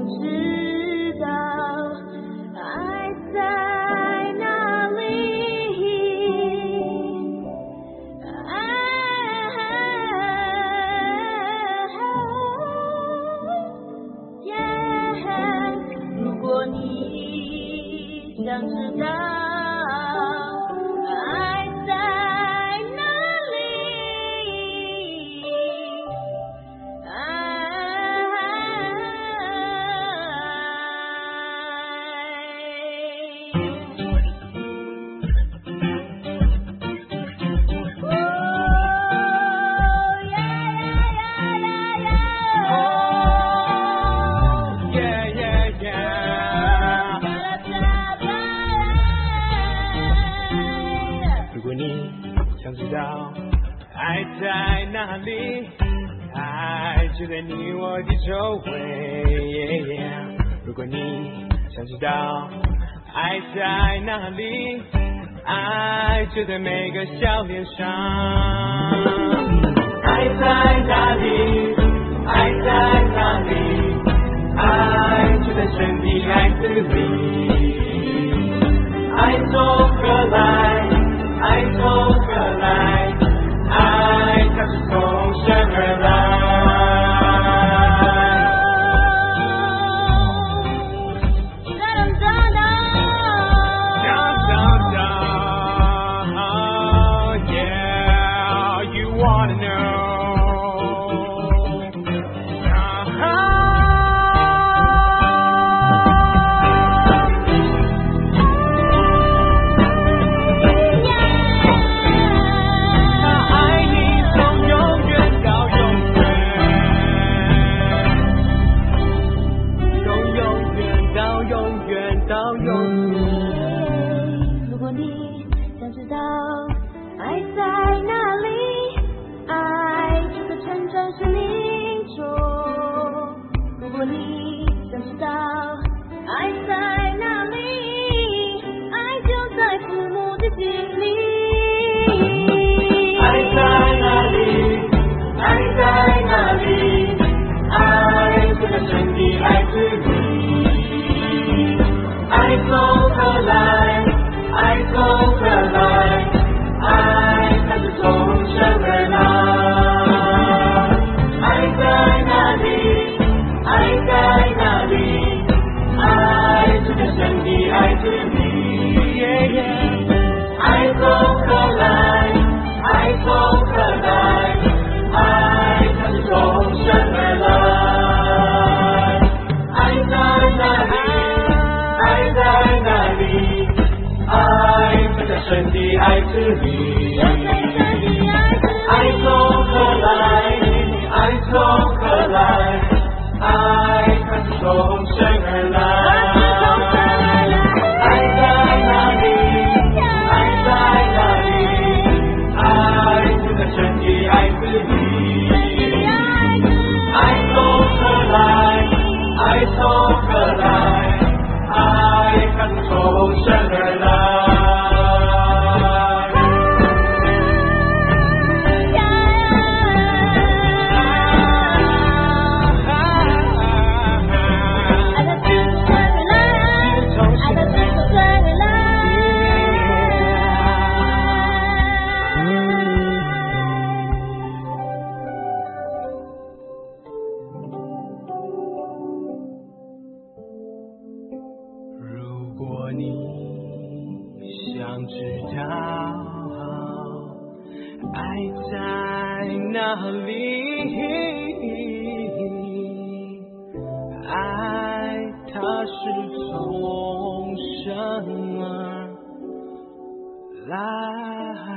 知道爱在哪里。如果你想知道爱在哪里， 爱在哪里？爱就在你我的周围。如果你想知道爱在哪里，爱就在每个笑脸上。爱在哪里？爱在哪里？爱就在神的爱子里。爱从何来？爱从何来？爱它是从神而来。Yeah, you wanna know. 如果你想知道爱在哪里，爱就在成长生命中。如果你想知道爱在哪里，爱就在父母的心里。 爱在哪里？爱在哪里？爱就在神的爱子里。爱从何来？爱从何来？爱它是从神而来。爱在哪里？爱在哪里？爱就在神的爱子里。爱从何来？爱从何来？爱它是从神而来。爱在哪里？爱在哪里？爱就在神的爱子里。爱从何来？爱从何来？爱它是从神而来。爱在哪里？爱在哪里？爱就在神的爱子里。爱从何来？爱从何来？爱它是从神而来。如果你想知道爱在哪里，爱它是从神而来。